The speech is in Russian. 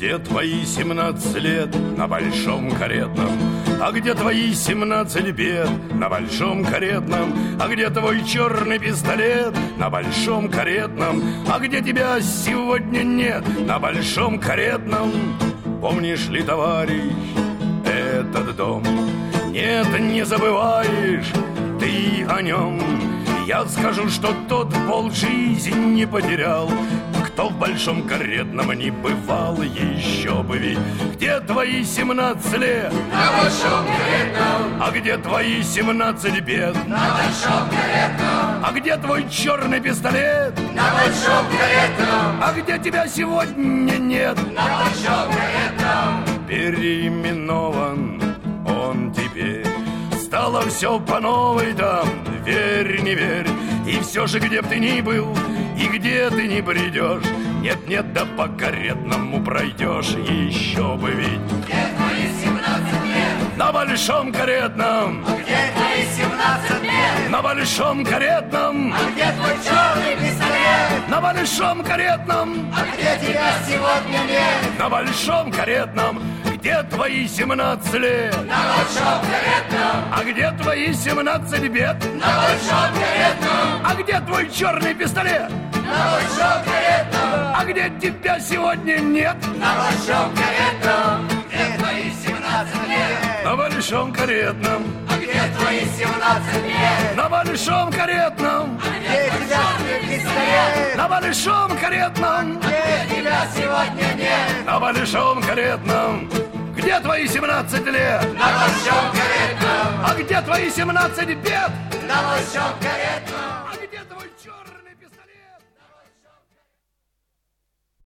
где твои 17 лет на большом каретном? А где твои 17 бед на большом каретном? А где твой черный пистолет на большом каретном? А где тебя сегодня нет на большом каретном? Помнишь ли, товарищ, этот дом? Нет, не забываешь ты о нем. Я скажу, что тот полжизни потерял, кто в большом каретном не бывал еще бы ведь. Где твои 17 лет на большом каретном? А где твои 17 бед на большом каретном? А где твой черный пистолет на большом каретном? А где тебя сегодня нет на большом каретном? Переименован он теперь. Стало все по новой там, верь, не верь. И все же, где б ты ни был, и где ты ни придешь, нет-нет, да по каретному пройдешь еще бы ведь. Где твои 17 лет? На большом каретном. А где твои 17 лет? На большом каретном. А где твой черный пистолет? На большом каретном. А где тебя сегодня нет? На большом каретном. Где твои 17 лет? На большом каретном. А где твои 17 бед? На большом каретном. А где твой черный пистолет? На большом каретном. А где тебя сегодня нет? На большом каретном. Где твои 17 лет? На большом каретном. А где твои 17 лет? На большом каретном. А где тебя пистолет? На большом каретном. Где тебя сегодня нет? На большом каретном. Где твои 17 лет? На большом каретном. А где твои 17 бед? На большом каретном.